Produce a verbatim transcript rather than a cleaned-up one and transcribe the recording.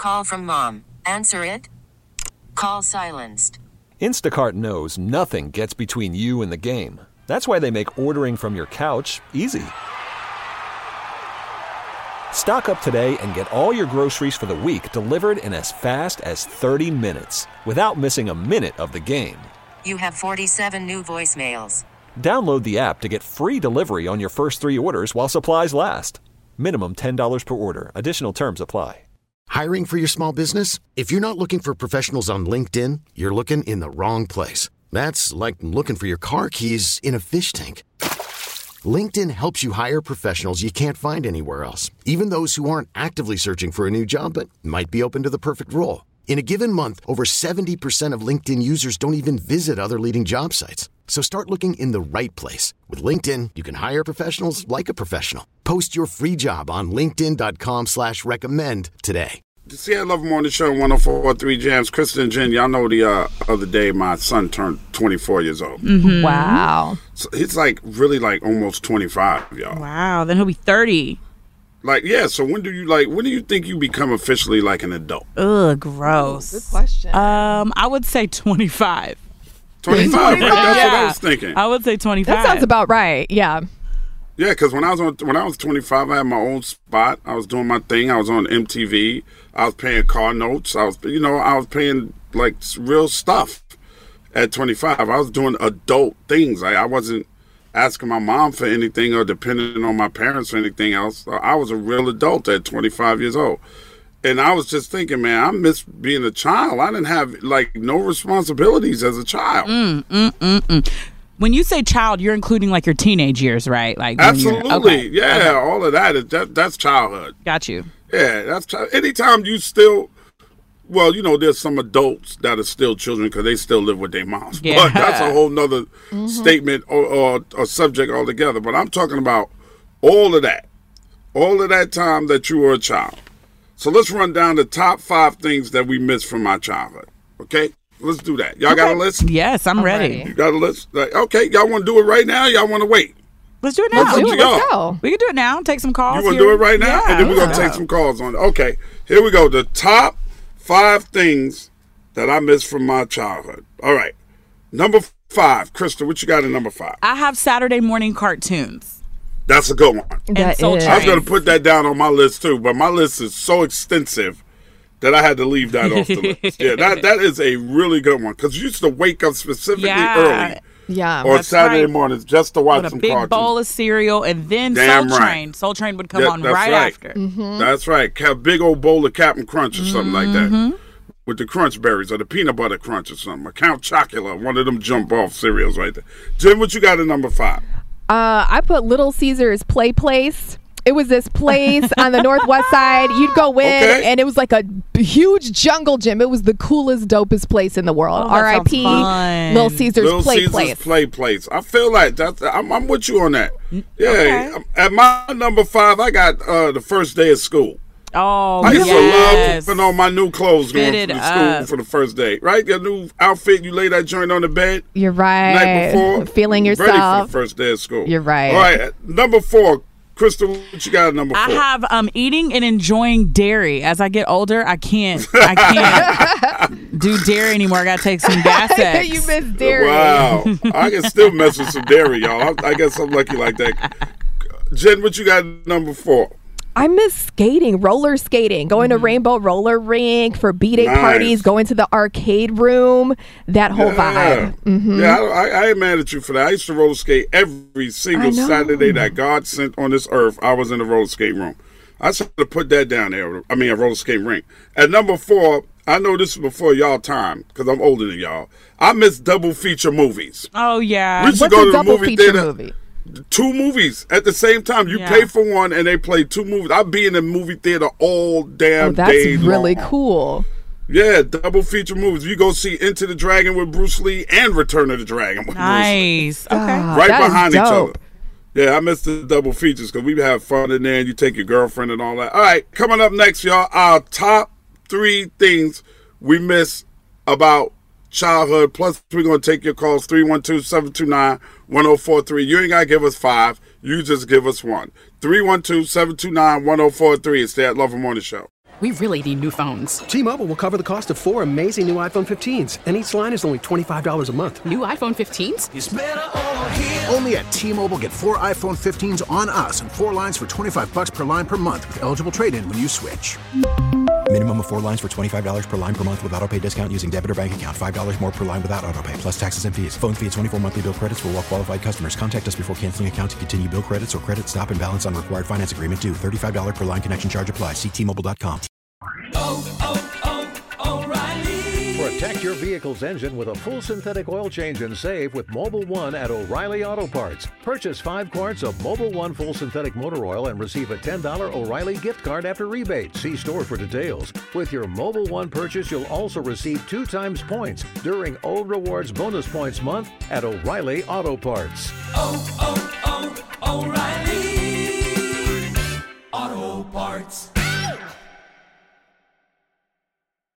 Call from mom. Answer it. Call silenced. Instacart knows nothing gets between you and the game. That's why they make ordering from your couch easy. Stock up today and get all your groceries for the week delivered in as fast as thirty minutes without missing a minute of the game. You have forty-seven new voicemails. Download the app to get free delivery on your first three orders while supplies last. Minimum ten dollars per order. Additional terms apply. Hiring for your small business? If you're not looking for professionals on LinkedIn, you're looking in the wrong place. That's like looking for your car keys in a fish tank. LinkedIn helps you hire professionals you can't find anywhere else, even those who aren't actively searching for a new job but might be open to the perfect role. In a given month, over seventy percent of LinkedIn users don't even visit other leading job sites. So start looking in the right place. With LinkedIn, you can hire professionals like a professional. Post your free job on linkedin.com slash recommend today. See, I love them on the show, one oh four point three Jams. Kristen and Jen, y'all know the uh, other day my son turned twenty-four years old. Mm-hmm. Wow. So he's like really like almost twenty-five, y'all. Wow, then he'll be thirty. Like, yeah, so when do you like, when do you think you become officially like an adult? Ugh, gross. Ooh, good question. Um, I would say twenty-five. twenty-five, right? That's yeah. what I was thinking. I would say twenty-five. That sounds about right. Yeah. Yeah, because when I was on, when I was twenty-five, I had my own spot. I was doing my thing. I was on M T V. I was paying car notes. I was, you know, I was paying like real stuff at twenty-five. I was doing adult things. Like, I wasn't asking my mom for anything or depending on my parents for anything else. I was a real adult at twenty-five years old. And I was just thinking, man, I miss being a child. I didn't have, like, no responsibilities as a child. Mm, mm, mm, mm. When you say child, you're including, like, your teenage years, right? Like Absolutely. Okay. Yeah, okay. all of that, is, that, that's childhood. Got you. Yeah, that's child. Anytime you still, well, you know, there's some adults that are still children because they still live with their moms. Yeah. But that's a whole nother mm-hmm. statement or, or, or subject altogether. But I'm talking about all of that, all of that time that you were a child. So let's run down the top five things that we missed from our childhood. Okay? Let's do that. Y'all okay. got a list? Yes, I'm, I'm ready. ready. You got a list? Like, okay, y'all want to do it right now? Y'all want to wait? Let's do it now. Let's, do it. Let's go. We can do it now. Take some calls. You want to do it right now? Yeah, and then we're going to take some calls on it. Okay, here we go. The top five things that I missed from my childhood. All right. Number five. Krista, what you got in number five? I have Saturday morning cartoons. That's a good one. That Soul is. I was going to put that down on my list too, but my list is so extensive that I had to leave that off the list. Yeah, that that is a really good one because you used to wake up specifically yeah. early. Yeah, or that's Saturday right. mornings just to watch With some a big cartoons. bowl of cereal, and then Damn Soul right. Train. Soul Train would come Yeah, on that's right, right. after. Mm-hmm. That's right. Have a big old bowl of Captain Crunch or something like that. Mm-hmm. With the Crunch Berries or the Peanut Butter Crunch or something. Or Count Chocula, one of them jump off cereals right there. Jim, what you got in number five? Uh, I put Little Caesars Play Place. It was this place on the Northwest side. You'd go in, Okay. and it was like a huge jungle gym. It was the coolest, dopest place in the world. Oh, that R I P sounds fun. Little Caesars Little Play Caesars Place. Play Place. I feel like that's, I'm, I'm with you on that. Yeah. Okay. At my number five, I got uh, the first day of school. Oh, I used yes. to love putting on my new clothes going Fitted to school up. for the first day. Right? Your new outfit, you lay that joint on the bed. You're Night right. before. Feeling Ready for the yourself. first day of school. You're right. All right. at Number four. Crystal, what you got at number four? I have um eating and enjoying dairy. As I get older, I can't I can't do dairy anymore. I gotta take some gas X. You miss dairy. Wow. I can still mess with some dairy, y'all. I, I guess I'm lucky like that. Jen, what you got at number four? I miss skating, roller skating, going to Rainbow Roller Rink for B-Day Nice. parties, going to the arcade room, that whole Yeah. vibe. Mm-hmm. Yeah, I, I, I ain't mad at you for that. I used to roller skate every I single know. Saturday that God sent on this earth. I was in the roller skate room. I should have put that down there. I mean, a roller skate rink. At number four, I know this is before y'all time because I'm older than y'all. I miss double feature movies. Oh yeah. We used to What's go a to the double movie feature theater. movie? Two movies at the same time. You Yeah. pay for one and they play two movies. I'd be in the movie theater all damn Oh, that's day really long. cool. Yeah, double feature movies. You go see Into the Dragon with Bruce Lee and Return of the Dragon with Bruce Lee. Nice. Okay. Ah, Right that is behind each dope. other. Yeah, I miss the double features because we have fun in there and you take your girlfriend and all that. All right, coming up next, y'all, our top three things we miss about childhood. Plus, we're going to take your calls, three one two, seven two nine, one oh four three. You ain't got to give us five. You just give us one. three one two, seven two nine, one oh four three. It's the At Love and Morning Show. We really need new phones. T-Mobile will cover the cost of four amazing new iPhone fifteens, and each line is only twenty-five dollars a month. New iPhone fifteens? It's better over here. Only at T-Mobile, get four iPhone fifteens on us and four lines for twenty-five bucks per line per month with eligible trade-in when you switch. Minimum of four lines for twenty-five dollars per line per month with autopay discount using debit or bank account. five dollars more per line without autopay, plus taxes and fees. Phone fee at twenty-four monthly bill credits for well-qualified customers. Contact us before canceling account to continue bill credits or credit stop and balance on required finance agreement due. thirty-five dollars per line connection charge applies. See T Mobile dot com. Oh, oh, oh, O'Reilly. Protect your vehicle's engine with a full synthetic oil change and save with Mobil one at O'Reilly Auto Parts. Purchase five quarts of Mobil one full synthetic motor oil and receive a ten dollars O'Reilly gift card after rebate. See store for details. With your Mobil one purchase, you'll also receive two times points during O Rewards Bonus Points Month at O'Reilly Auto Parts. Oh, oh.